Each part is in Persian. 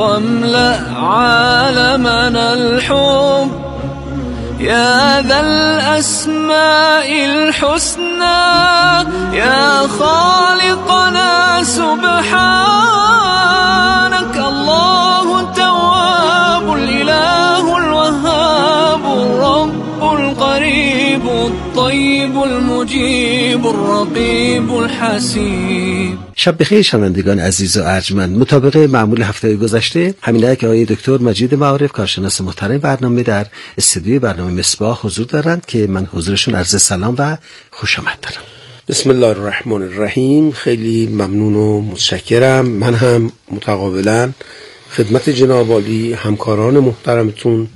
واملأ عالمنا الحب يا ذا الأسماء الحسنى يا خالقنا سبحانك الله التواب الإله الوهاب الرب القريب الطيب المجيب الرقيب الحسيب. شب بخیر شنوندگان عزیز و ارجمند. مطابق معمول هفته گذشته همینه که آقای دکتر مجید معارف کارشناس محترم برنامه در استودیوی برنامه مصباح حضور دارند که من حضورشون عرض سلام و خوش آمد دارم. بسم الله الرحمن الرحیم. خیلی ممنون و متشکرم. من هم متقابلا خدمت جناب عالی همکاران محترمتون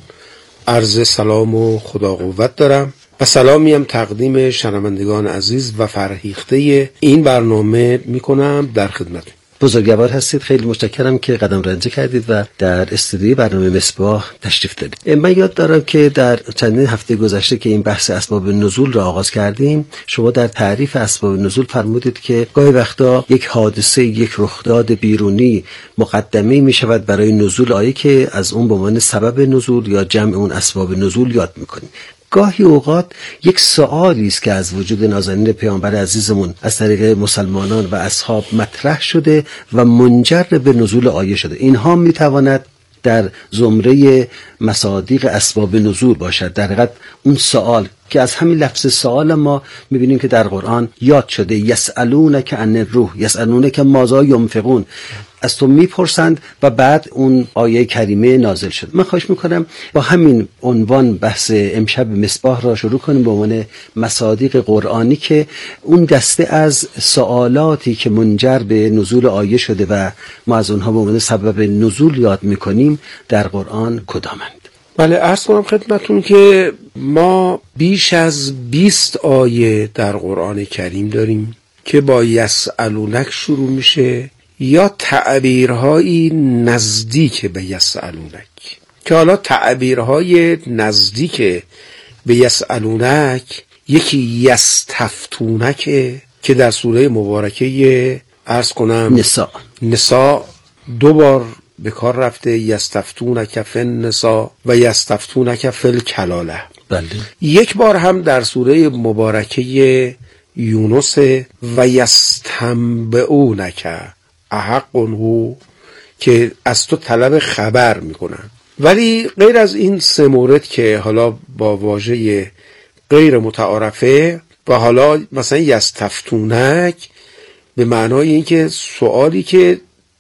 عرض سلام و خدا قوت دارم و سلامی هم تقدیم شنوندگان عزیز و فرهیخته این برنامه میکنم در خدمتتون. بزرگوار هستید. خیلی متشکرم که قدم رنجه کردید و در استودیوی برنامه مصباح تشریف دارید. من یاد دارم که در چندین هفته گذشته که این بحث اسباب نزول را آغاز کردیم، شما در تعریف اسباب نزول فرمودید که گاهی وقتا یک حادثه، یک رخداد بیرونی مقدمه می شود برای نزول آیه که از اون به عنوان سبب نزول یا جمع اون اسباب نزول یاد میکنیم. گاهی اوقات یک سؤالی است که از وجود نازنین پیامبر عزیزمون از طریق مسلمانان و اصحاب مطرح شده و منجر به نزول آیه شده. اینها میتواند در زمره مصادیق اسباب نزول باشد. در حقیقت اون سؤال که از همین لفظ سؤال ما میبینیم که در قرآن یاد شده، یسألونک عن الروح، یسألونک ماذا ینفقون، از تو میپرسند و بعد اون آیه کریمه نازل شد. من خواهش میکنم با همین عنوان بحث امشب مصباح را شروع کنیم به عنوان مصادیق قرآنی که اون دسته از سوالاتی که منجر به نزول آیه شده و ما از اونها به عنوان سبب نزول یاد میکنیم در قرآن کدامند؟ بله، عرض کنم خدمتون که ما بیش از 20 آیه در قرآن کریم داریم که با یسألونک شروع میشه یا تعبیرهایی نزدیک به یسألونک، که حالا تعبیرهای نزدیک به یسألونک یکی یستفتونک که در سوره مبارکه عرض کنم نساء 2 بار به کار رفته، یستفتونک فی النساء و یستفتونک فی الکلاله. بله. یک بار هم در سوره مبارکه یونس و یستنبئونک احق هو که از تو طلب خبر میکنن. ولی غیر از این 3 مورد که حالا با واژه غیر متعارفه و حالا مثلا یستفتونک به معنای اینکه سوالی که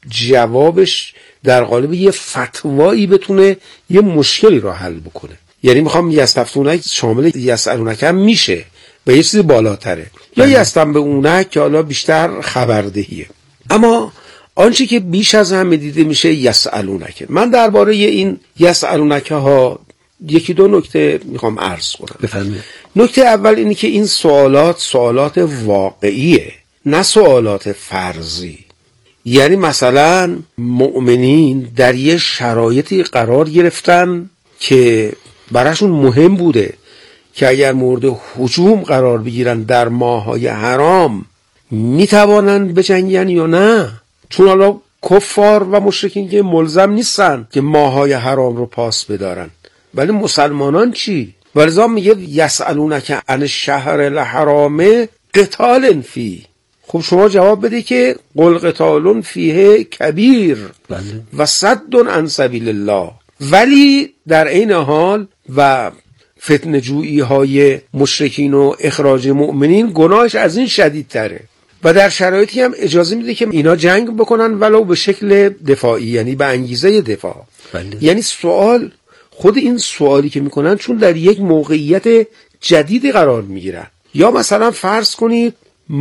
جوابش در قالب یه فتوایی بتونه یه مشکلی رو حل بکنه، یعنی میخوام یستفتونک شامل یسألونک هم میشه به یه چیزی بالاتره، یا یستنبئونک که حالا بیشتر خبردهیه. اما آنچه که بیش از همه دیده میشه یسألونک. من درباره این یسألونک ها 1-2 نکته میخوام عرض کنم. بفرمایید. نکته اول اینه که این سوالات واقعیه، نه سوالات فرضی. یعنی مثلا مؤمنین در یه شرایطی قرار گرفتن که براشون مهم بوده که اگر مورد هجوم قرار بگیرن در ماه‌های حرام میتوانند بجنگن یا نه، چون حالا کفار و مشرکین که ملزم نیستن که ماه‌های حرام رو پاس بدارن، ولی مسلمانان چی؟ ولذا میگه یسألونک عن الشهر الحرام قتال فیه. خب شما جواب بده که قل قتال فیه کبیر و صد عن سبیل الله. ولی در این حال و فتنه جویی های مشرکین و اخراج مؤمنین گناهش از این شدیدتره و در شرایطی هم اجازه میده که اینا جنگ بکنن ولو به شکل دفاعی، یعنی به انگیزه دفاع. یعنی سوال، خود این سوالی که میکنن چون در یک موقعیت جدیدی قرار میگیرن. یا مثلا فرض کنید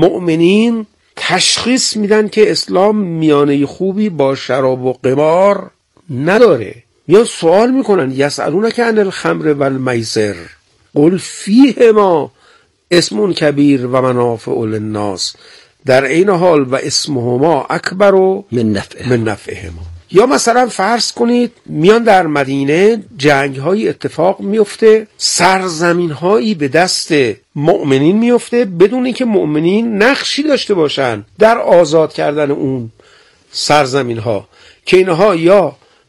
مؤمنین تشخیص میدن که اسلام میانه خوبی با شراب و قمار نداره، یا سوال میکنن یسألونک عن الخمر والمیسر قل فیهما اسم کبیر و منافع للناس در این حال و اسمهما اکبر من نفعهما. یا مثلا فرض کنید میان در مدینه جنگ های اتفاق میفته، سرزمین هایی به دست مؤمنین میفته بدون اینکه مؤمنین نقشی داشته باشن در آزاد کردن اون سرزمین ها، که اینها یا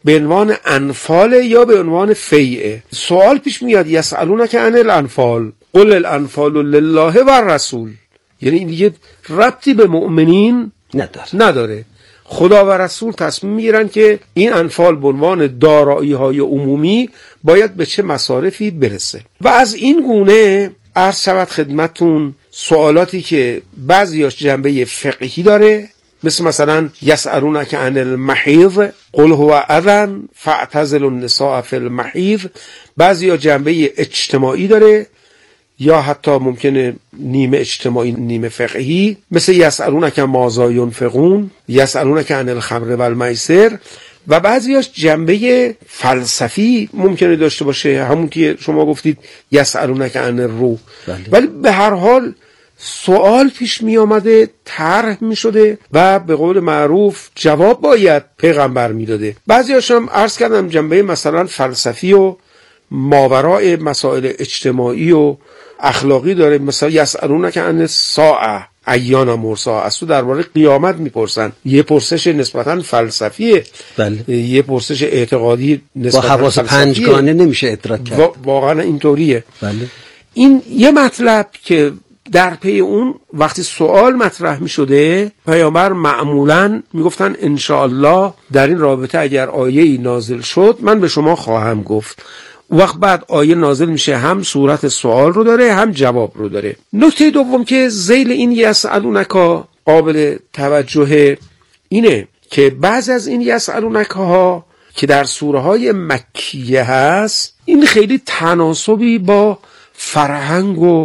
به عنوان انفال یا به عنوان فیعه. سوال پیش میاد یسألونک عن الانفال قل الانفال لله و الرسول، یعنی این دیگه ربطی به مؤمنین نداره. خدا و رسول تصمیم میگیرن که این انفال به عنوان دارایی های عمومی باید به چه مصارفی برسه. و از این گونه عرض شود خدمتون سوالاتی که بعضیاش جنبه فقهی داره، مثلا یسألونک عن المحیض قل هو اذن فاعتزلوا النساء فی المحیض، بعضیا جنبه اجتماعی داره یا حتی ممکنه نیمه اجتماعی نیمه فقهی، مثل یسألونک ماذا ینفقون، یسألونک عن الخمر و المیسر، و بعضیاش جنبه فلسفی ممکنه داشته باشه، همون که شما گفتید یسألونک عن الروح. ولی به هر حال سوال پیش می آمده، طرح می شده و به قول معروف جواب باید پیغمبر می داده. بعضیاش هم عرض کردم جنبه مثلا فلسفی و ماورای مسائل اجتماعی و اخلاقی داره، مثلا یسألونک عن الساعه ایان مرساها، از تو درباره قیامت میپرسن، یه پرسش نسبتا فلسفیه. یه پرسش اعتقادی نسبتا با حواس پنجگانه نمیشه ادراک کرد. واقعا اینطوریه. این یه مطلب که در پی اون وقتی سوال مطرح می شده پیامبر معمولاً می گفتن انشاءالله در این رابطه اگر آیه‌ای نازل شد من به شما خواهم گفت. وقت بعد آیه نازل میشه، هم صورت سوال رو داره هم جواب رو داره. نکته دوم که ذیل این یسألونکا قابل توجه اینه که بعض از این یسألونکاها که در سوره های مکیه هست این خیلی تناسبی با فرهنگ و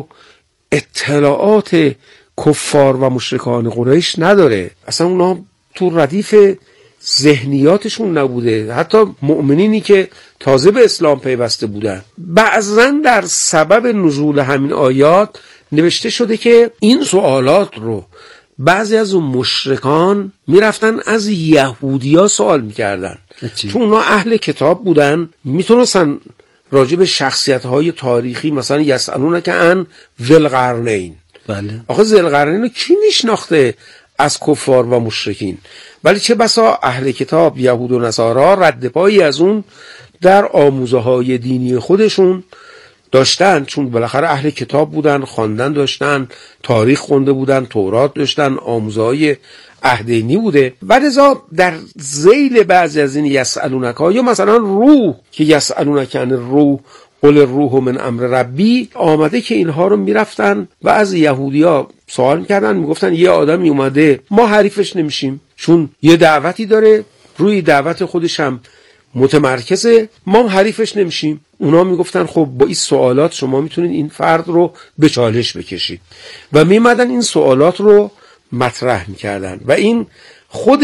اطلاعات کفار و مشرکان قریش نداره. اصلا اونا تو ردیف ذهنیاتشون نبوده، حتی مؤمنینی که تازه به اسلام پیوسته بودن. بعضن در سبب نزول همین آیات نوشته شده که این سوالات رو بعضی از اون مشرکان میرفتن از یهودیا سوال میکردن، چون اونا اهل کتاب بودن، میتونستن راجع به شخصیت‌های تاریخی مثلا یسألونک عن ذی القرنین. آخه ذی القرنین رو کی میشناخته از کفار و مشرکین؟ ولی چه بسا اهل کتاب یهود و نصارا رد پایی از اون در آموزه‌های دینی خودشون داشتن، چون بالاخره اهل کتاب بودن، خواندن داشتن، تاریخ خونده بودن، تورات داشتن، آموزه‌های عهدینی بوده. و لذا در ذیل بعضی از این یسألونک‌ها یا مثلا روح که یسألونک عن الروح قل الروح من امر ربی آمده که اینها رو میرفتن و از یهودیا سوال میکردن، میگفتن یه آدمی اومده ما حریفش نمیشیم چون یه دعوتی داره، روی دعوت خودش هم متمرکزه، ما حریفش نمیشیم. اونا میگفتن خب با این سوالات شما میتونید این فرد رو به چالش بکشید و میمدن این سوالات رو مطرح میکردن. و این خود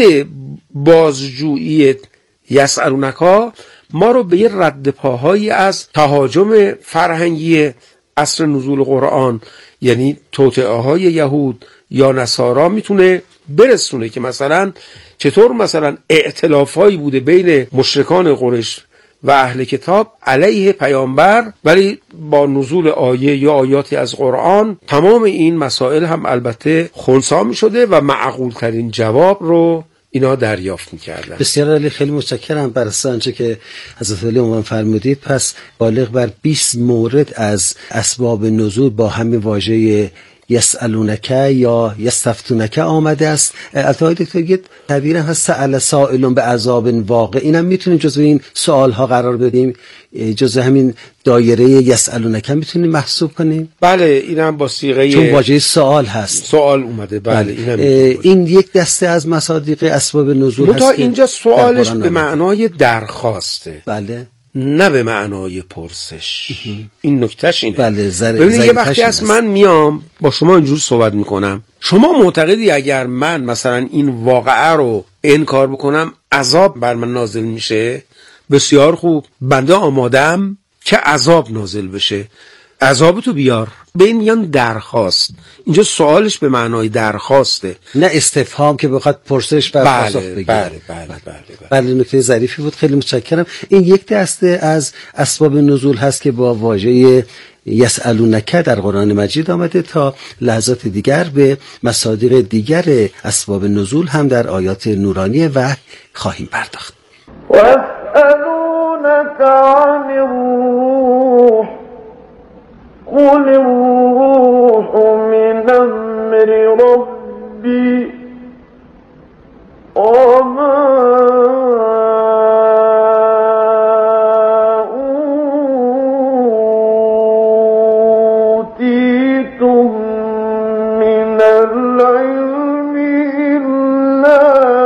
بازجویی یسألونکا ما رو به یه رد پاهایی از تهاجم فرهنگی عصر نزول قرآن، یعنی توطئه های یهود یا نصارا میتونه برسونه که مثلا چطور مثلا ائتلافایی بوده بین مشرکان قریش و اهل کتاب علیه پیامبر، ولی با نزول آیه یا آیاتی از قرآن تمام این مسائل هم البته خنثی می شده و معقول ترین جواب رو اینا دریافت می‌کردن. بسیار عالی، خیلی متشکرم بر اساس آنچه که حضرت علی عنوان فرمودید. پس بالغ بر 20 مورد از اسباب نزول با همین واژه یسألونک یا یستفتونک آمده است. البته دکتر یه تعبیر هست سأل سائل بعذاب واقع، اینم میتونیم جزو این سوال ها قرار بدیم، جزو همین دایره یسألونک هم میتونیم محسوب کنیم. بله اینم با صیغه چون واژه سوال هست، سوال اومده. بله این یک دسته از مصادیق اسباب نزول هست. تا اینجا سوالش به معنای درخواسته، بله، نه به معنای پرسش. این نکتهش اینه. بله، ببینید یه وقتی از من میام با شما اینجور صحبت میکنم، شما معتقدی اگر من مثلا این واقعه رو انکار بکنم عذاب بر من نازل میشه؟ بسیار خوب، بنده آمادم که عذاب نازل بشه، عذاب تو بیار. به این میگن درخواست. اینجا سوالش به معنای درخواسته، نه استفهام که بخواد پرسش و پاسخ بگیره. بله نکته ظریفی بود، خیلی متشکرم. این یک دسته از اسباب نزول هست که با واژه یسألونک در قرآن مجید آمده. تا لحظات دیگر به مصادیق دیگر اسباب نزول هم در آیات نورانی وحی خواهیم پرداخت. يسألونك عن الروح قل الروح من أمر ربي وما أوتيتم من العلم إلا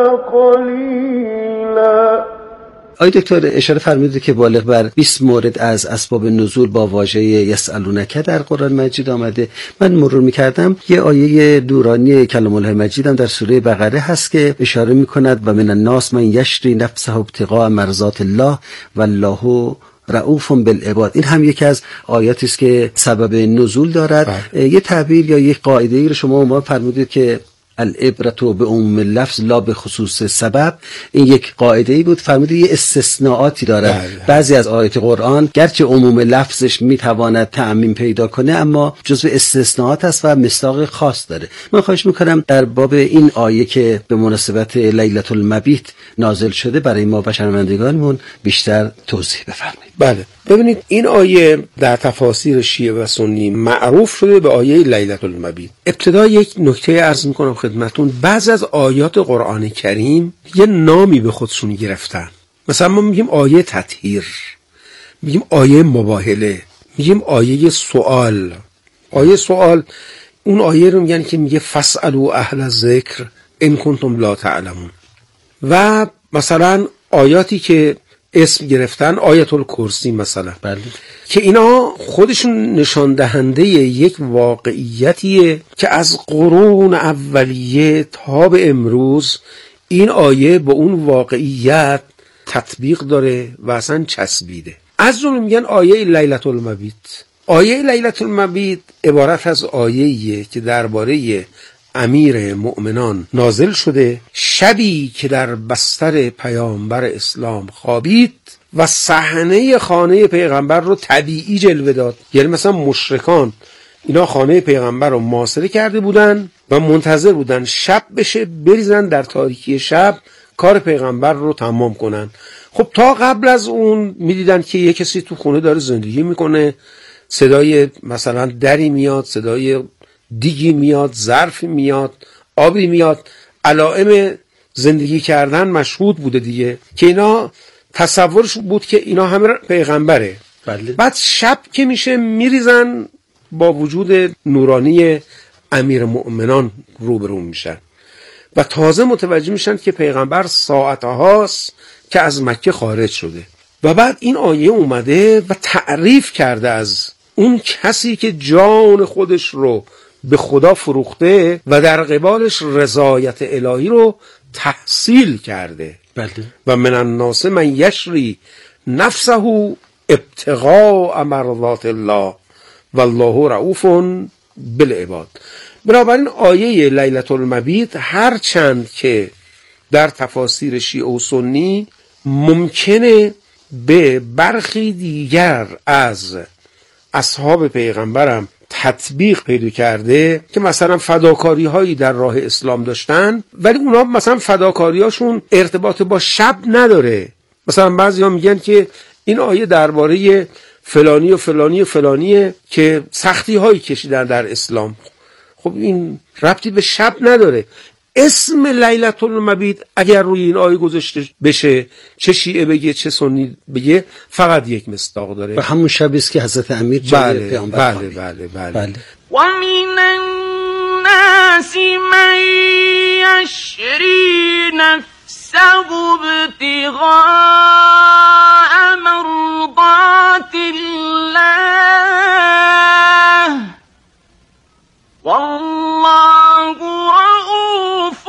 قليلا. آقای دکتر اشاره فرمودید که بالغ بر 20 مورد از اسباب نزول با واژه یسألونک در قرآن مجید آمده. من مرور می‌کردم یه آیه دورانی کلام الله مجید هم در سوره بقره هست که اشاره می‌کند و من الناس من یشری نفسه ابتغاء مرضات الله والله رؤوف بالعباد. این هم یکی از آیاتی است که سبب نزول دارد. یه تعبیر یا یک قاعده‌ای رو شما عنوان فرمودید که العبرة بعموم اللفظ لا به خصوص سبب. این یک قاعده‌ای بود. فرمودید یه استثناءاتی داره. بعضی از آیات قرآن گرچه عموم لفظش میتواند تعمیم پیدا کنه اما جزو استثناءات است و مصداق خاص داره. من خواهش میکنم در باب این آیه که به مناسبت لیلة المبیت نازل شده برای ما و شنوندگانمون بیشتر توضیح بفرمایید. بله، ببینید این آیه در تفاسیر شیعه و سنی معروف شده به آیه لیلة المبیت. ابتدا یک نکته عرض میکنم خدمتون. بعض از آیات قرآن کریم یه نامی به خودشون گرفتن. مثلا ما میگیم آیه تطهیر، میگیم آیه مباهله، میگیم آیه سوال. آیه سوال اون آیه رو میگن که میگه فاسألوا اهل الذکر ان کنتم لا تعلمون. و مثلا آیاتی که اسم گرفتن آیت الکرسی مثلا، بله، که اینا خودشون نشان دهنده یک واقعیتیه که از قرون اولیه تا به امروز این آیه با اون واقعیت تطبیق داره و اصلا چسبیده. از جمله میگن آیه لیلة المبیت. آیه لیلة المبیت عبارت از آیه‌ایه که درباره امیر مؤمنان نازل شده شبی که در بستر پیامبر اسلام خوابید و صحنه خانه پیغمبر رو طبیعی جلوه داد. یعنی مثلا مشرکان اینا خانه پیغمبر رو محاصره کرده بودن و منتظر بودن شب بشه بریزن در تاریکی شب کار پیغمبر رو تمام کنن. خب تا قبل از اون میدیدن که یه کسی تو خونه داره زندگی میکنه، صدای مثلا دری میاد، صدای دیگی میاد، ظرفی میاد، آبی میاد، علائم زندگی کردن مشهود بوده دیگه، که اینا تصورش بود که اینا همه پیغمبره. بله. بعد شب که میشه میریزن با وجود نورانی امیر مؤمنان روبرو میشن و تازه متوجه میشن که پیغمبر ساعتهاست که از مکه خارج شده. و بعد این آیه اومده و تعریف کرده از اون کسی که جان خودش رو به خدا فروخته و در قبالش رضایت الهی رو تحصیل کرده. بله. و من الناس من یشری نفسه ابتغاء مرضات الله والله رؤوف بالعباد. بنابراین آیه لیلة المبیت هر چند که در تفاسیر شیعه و سنی ممکنه به برخی دیگر از اصحاب پیغمبرم تطبیق پیدا کرده که مثلا فداکاری هایی در راه اسلام داشتن، ولی اونا مثلا فداکاری هاشون ارتباط با شب نداره. مثلا بعضی ها میگن که این آیه درباره فلانی و فلانی و فلانیه که سختی هایی کشیدن در اسلام. خب این ربطی به شب نداره. اسم لیلة المبیت اگر روی این آیه گذاشته بشه، چه شیعه بگه چه سنی بگه، فقط یک مصداق داره و همون شبی است که حضرت امیر جلوی پیامبر خوابید. بله. ومن الناس من یشری نفسه ابتغاء مرضات الله والله رؤوف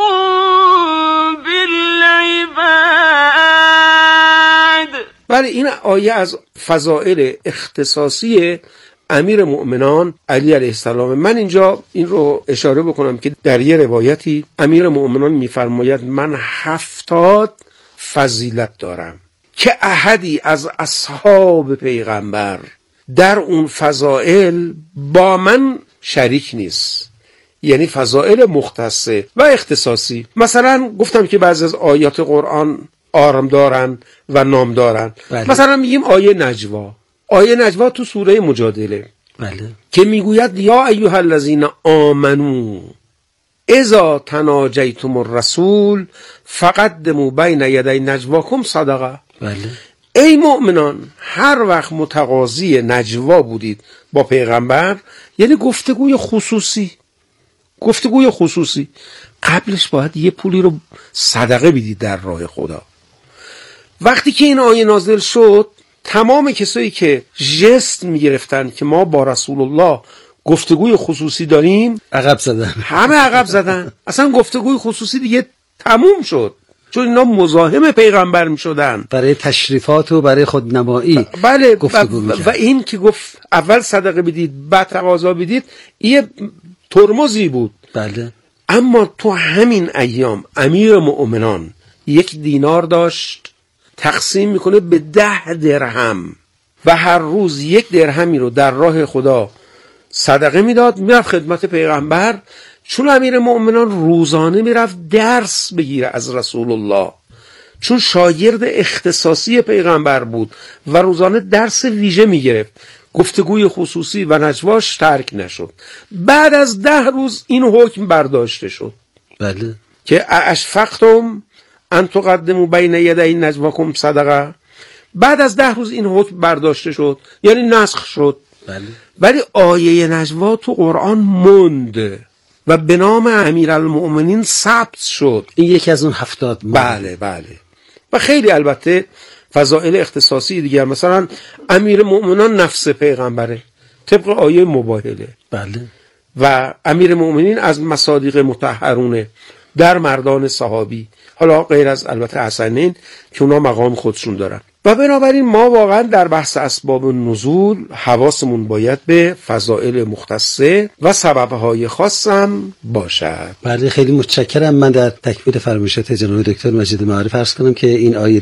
بالعباد. بله، این آیه از فضائل اختصاصی امیر مؤمنان علی علیه السلام. من اینجا این رو اشاره بکنم که در یه روایتی امیر مؤمنان میفرماید من 70 فضیلت دارم که احدی از اصحاب پیغمبر در اون فضائل با من شریک نیست. یعنی فضائل مختصه و اختصاصی. مثلا گفتم که بعضی از آیات قرآن آرم دارن و نام دارن. بله. مثلا میگیم آیه نجوا. آیه نجوا تو سوره مجادله بله. که میگوید یا ایها الذین آمنو اذا تناجیتم الرسول فقدموا بین یدی نجواکم صدقه. بله. ای مؤمنان هر وقت متقاضی نجوا بودید با پیغمبر، یعنی گفتگوی خصوصی، قبلش باید یه پولی رو صدقه بدید در راه خدا. وقتی که این آیه نازل شد، تمام کسایی که ژست میگرفتن که ما با رسول الله گفتگوی خصوصی داریم عقب زدن، همه عقب زدن. اصلا گفتگوی خصوصی دیگه تموم شد، چون اینا مزاحم پیغمبر می شدن برای تشریفات و برای خودنمایی. بله. و این که گفت اول صدقه بدید بعد تقاضا بدید، یه ترمزی بود. بله. اما تو همین ایام امیر مؤمنان 1 دینار داشت، تقسیم میکنه به 10 درهم و هر روز 1 درهمی رو در راه خدا صدقه میداد، میرفت خدمت پیغمبر. چون امیر مؤمنان روزانه میرفت درس بگیره از رسول الله، چون شاگرد اختصاصی پیغمبر بود و روزانه درس ویژه میگرفت، گفتگوی خصوصی و نجواش ترک نشد. بعد از 10 روز این حکم برداشته شد. بله. که اشفقتم ان تقدموا بین یدی نجواکم صدقه. بعد از 10 روز این حکم برداشته شد، یعنی نسخ شد. بله. ولی آیه نجوا تو قرآن موند و به نام امیرالمؤمنین ثبت شد. این یکی از اون 70. بله. و خیلی البته فضائل اختصاصی دیگر، مثلا امیر مؤمنان نفس پیغمبره طبق آیه مباهله. بله. و امیر مؤمنین از مصادیق مطهرونه در مردان صحابی، حالا غیر از البته حسنین که اونا مقام خودشون دارن. و بنابراین ما واقعا در بحث اسباب نزول حواسمون باید به فضائل مختصه و سببهای خاصم باشد. بله، خیلی متشکرم. من در تکمیل فرمایشات جناب دکتر مجید معارف عرض کنم که این آیه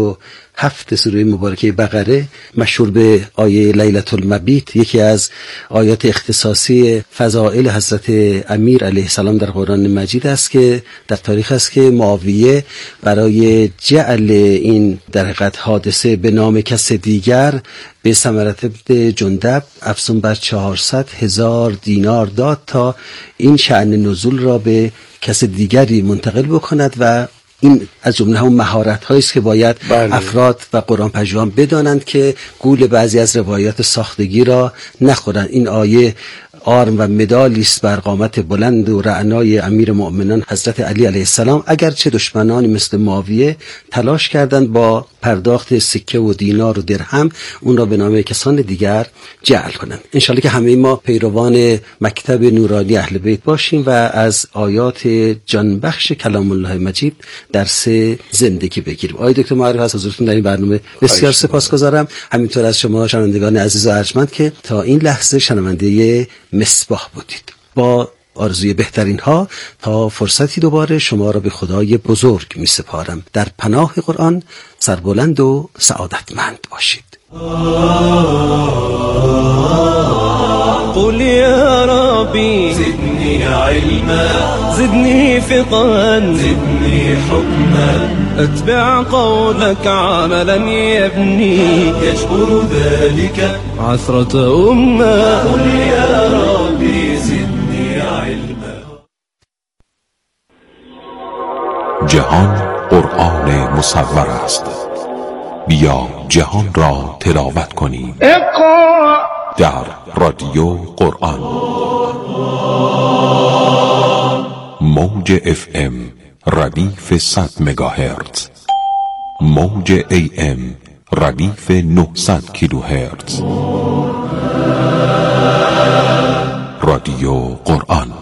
207 سوره مبارکه بقره مشهور به آیه لیلة المبیت، یکی از آیات اختصاصی فضائل حضرت امیر علیه السلام در قرآن مجید است که در تاریخ است که معاویه برای جعل این در حقیقت حادثه به نام کس دیگر به ثمرة بن جندب افزون بر 400,000 دینار داد تا این شأن نزول را به کس دیگری منتقل بکند و این از جمله هم مهارت هایی است که باید افراد و قرآن پژوهان بدانند که گول بعضی از روایات ساختگی را نخورند. این آیه آرم و مدالی است بر قامت بلند و رعنای امیر مؤمنان حضرت علی علیه السلام، اگرچه دشمنانی مثل معاویه تلاش کردند با پرداخت سکه و دینار و درهم اون را به نام کسان دیگر جعل کنند. انشالله که همه ما پیروان مکتب نورانی اهل بیت باشیم و از آیات جانبخش کلام الله مجید درس زندگی بگیریم. آقای دکتر معارف از حضورتون در این برنامه بسیار سپاسگزارم. همینطور از شما شنوندگان عزیز و ارجمند که تا این لحظه شنونده مصباح بودید. با آرزوی بهترین ها تا فرصتی دوباره شما را به خدای بزرگ می سپارم. در پناه قرآن سربلند و سعادتمند باشید. قل يا ربي زدني علما زدني فقها زدني حكما اتبع قولك عملا يبني يجبر ذلك عثرة أمة. قل يا ربي زدني علما. جهان قرآن مصور است، بیا جهان را تلاوت کنیم. اقرأ در رادیو قرآن موج FM ردیف 100 مگاهرتز، موج AM ردیف 900 کیلوهرتز. رادیو قرآن.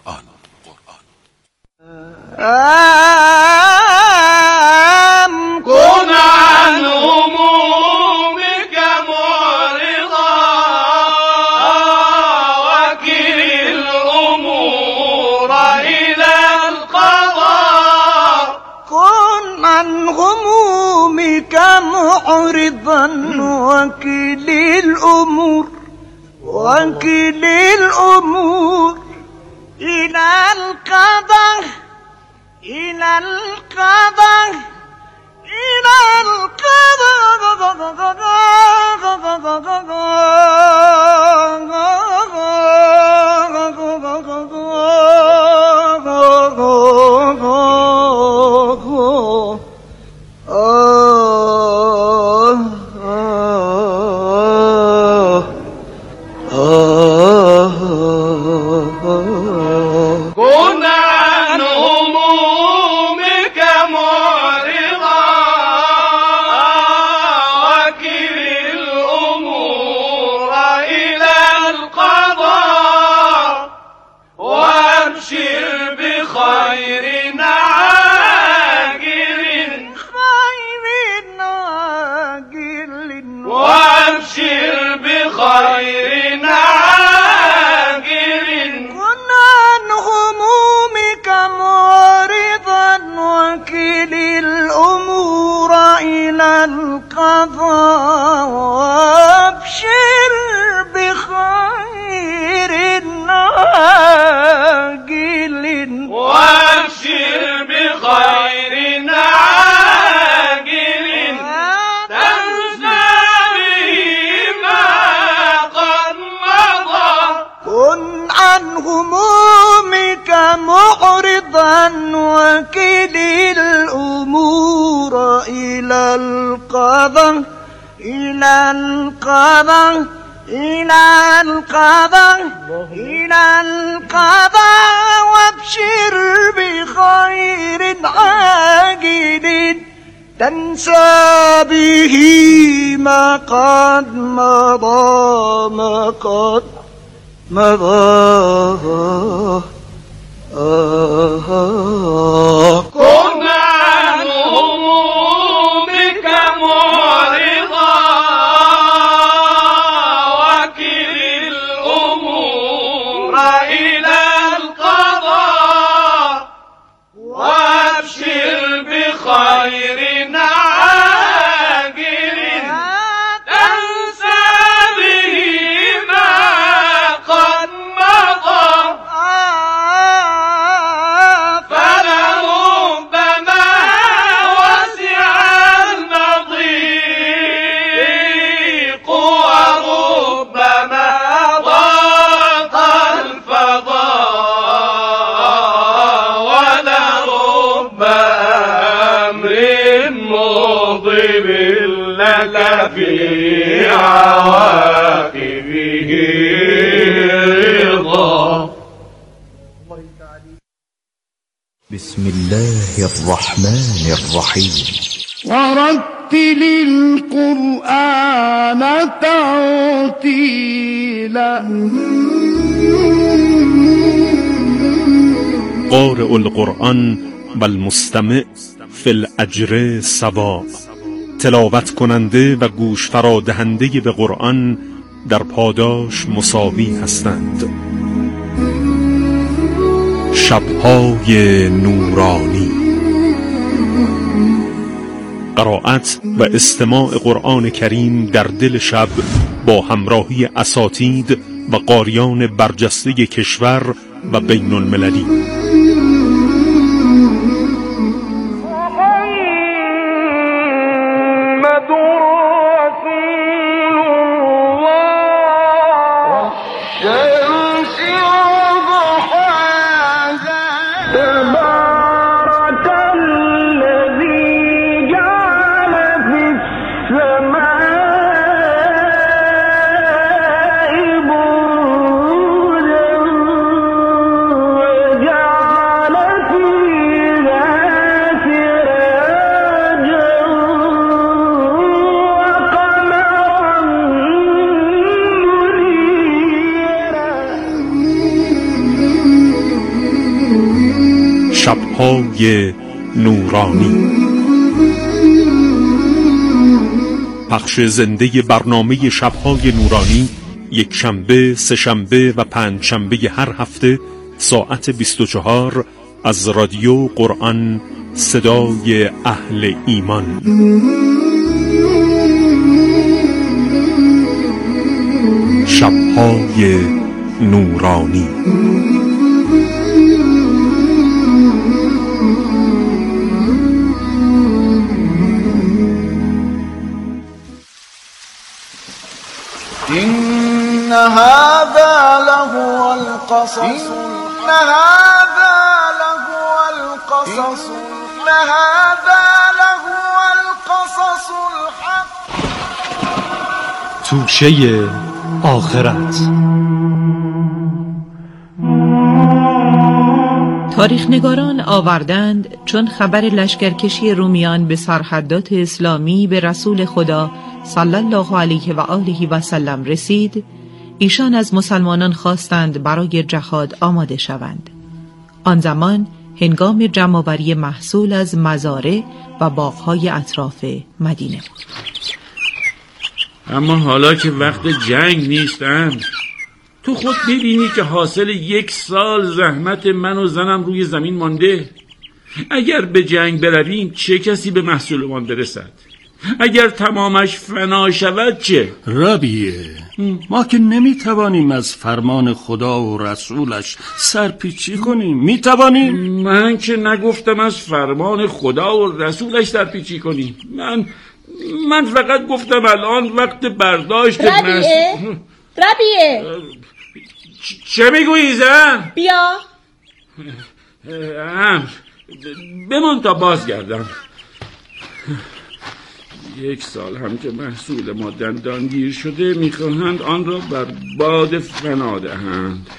كن عن همومك معرضا وكل الأمور إلى القضاء. كن عن همومك معرضا وكل الأمور إلى القضاء الأمور إلى القضاء وابشر بخير عاجل وابشر بخير عاجل تنسى به ما قد مضى. كن عن همومك معرضا وكل الأمور إلى القضاء إلى القضاء إلى القضاء إلى القضاء وابشر بخير عاجل تنسى به ما قد مضى ما قد مضى. كن عن همومك معرضا وكل الأمور إلى القضاء وابشر بخير عاجل تنسى به ما قد مضى. فلربما وسع المضيق وربما ضاق الفضاء ولرب أمر مغضب لك في عواقبه رضا. بسم الله الرحمن الرحيم. ورتل القرآن ترتيلا. قارئ القرآن و المستمع فی الاجر سواء. تلاوت کننده و گوش فرادهنده به قرآن در پاداش مساوی هستند. شب‌های نورانی، قرائت و استماع قرآن کریم در دل شب با همراهی اساتید و قاریان برجسته کشور و بین المللی. شب‌های نورانی، پخش زنده برنامه شب‌های نورانی یک شنبه، سه شنبه و پنج شنبه هر هفته ساعت 24 از رادیو قرآن، صدای اهل ایمان. شب‌های نورانی. إن هذا لهو القصص إن هذا لهو القصص إن هذا لهو القصص الحق. توشه آخرت. تاریخ‌نگاران آوردند چون خبر لشکرکشی رومیان به سرحدات اسلامی به رسول خدا صلی الله علیه و آله و سلم رسید، ایشان از مسلمانان خواستند برای جهاد آماده شوند. آن زمان هنگام جمع‌آوری محصول از مزارع و باغ‌های اطراف مدینه بود. اما حالا که وقت جنگ نیستند، تو خود ببینی که حاصل 1 سال زحمت من و زنم روی زمین مانده. اگر به جنگ برویم چه کسی به محصولمان برسد؟ اگر تمامش فنا شود چه؟ ربیه، ما که نمیتوانیم از فرمان خدا و رسولش سرپیچی کنیم. میتوانیم؟ من که نگفتم از فرمان خدا و رسولش سرپیچی کنیم. من فقط گفتم الان وقت برداشت. ربیه چه میگویی زن؟ بیا. بمان تا بازگردم. 1 سال هم که محصول ما دندانگیر شده، میخواهند آن را بر باد فنا دهند.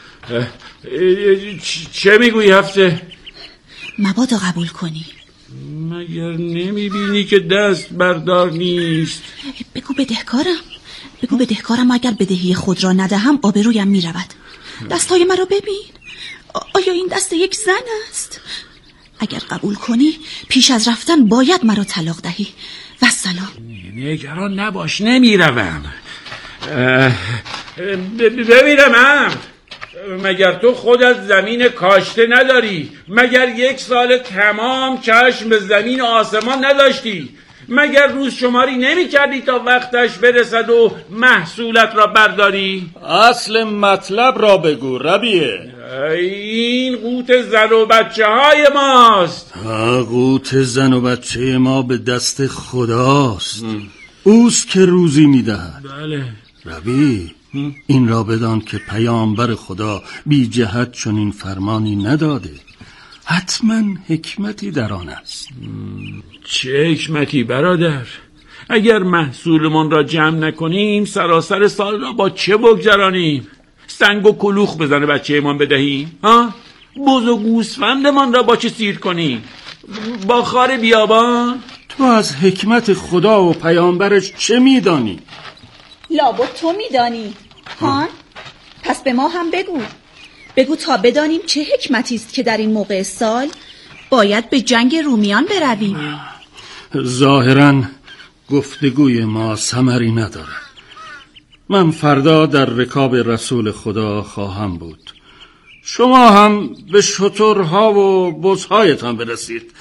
چه میگویی هفته؟ مبادا قبول کنی. مگر نمیبینی که دست بردار نیست؟ بگو بدهکارم اگر بدهی خود را ندهم آبرویم میرود. دستای مرا ببین، آیا این دست یک زن است؟ اگر قبول کنی پیش از رفتن باید مرا طلاق دهی. و سلام. نگران نباش، نمیروم. ببینم مگر تو خودت زمین کاشته نداری؟ مگر 1 سال تمام چشم به زمین و آسمان نداشتی؟ مگر روز شماری نمی کردی تا وقتش برسد و محصولت را برداری؟ اصل مطلب را بگو ربیه. این قوت زن و بچه های ماست. قوت زن و بچه ما به دست خداست. اوست که روزی میدهد. بله ربی، این را بدان که پیامبر خدا بی جهت چنین فرمانی نداده. حتما حکمتی در آن است. چه حکمتی برادر؟ اگر محصولمان را جمع نکنیم سراسر سال را با چه بگذرانیم؟ سنگ و کلوخ بزنه بچه من بدهیم؟ بز و گوسفندمان را با چه سیر کنیم؟ با خار بیابان؟ تو از حکمت خدا و پیامبرش چه میدانی؟ لابد تو میدانی. پس به ما هم بگو تا بدانیم چه حکمتی است که در این موقع سال باید به جنگ رومیان برویم. ظاهراً گفتگوی ما ثمری ندارد. من فردا در رکاب رسول خدا خواهم بود. شما هم به شترها و بزهایتان برسید.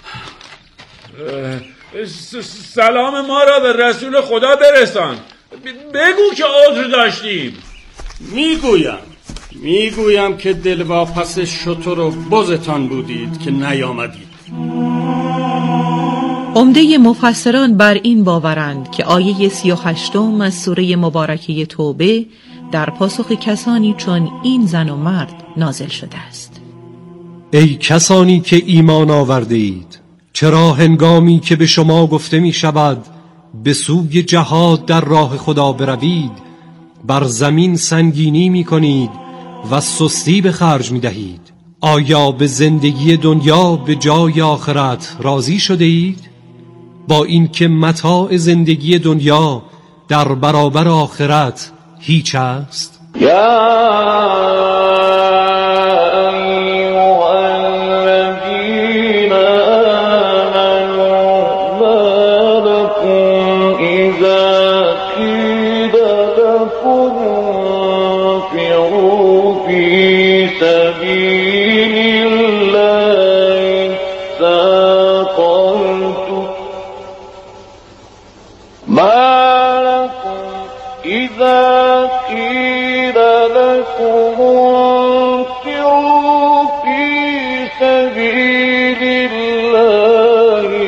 سلام ما را به رسول خدا برسان. بگو که عذر داشتیم. میگویم که دلواپس شتر و بزتان بودید که نیامدید. عمده مفسران بر این باورند که آیه 38 از سوره مبارکه توبه در پاسخ کسانی چون این زن و مرد نازل شده است. ای کسانی که ایمان آورده اید، چرا هنگامی که به شما گفته می شود به سوی جهاد در راه خدا بروید، بر زمین سنگینی می کنید و سستی به خرج می دهید؟ آیا به زندگی دنیا به جای آخرت راضی شده اید؟ با اینکه متاع زندگی دنیا در برابر آخرت هیچ است؟ إذا قيل لكم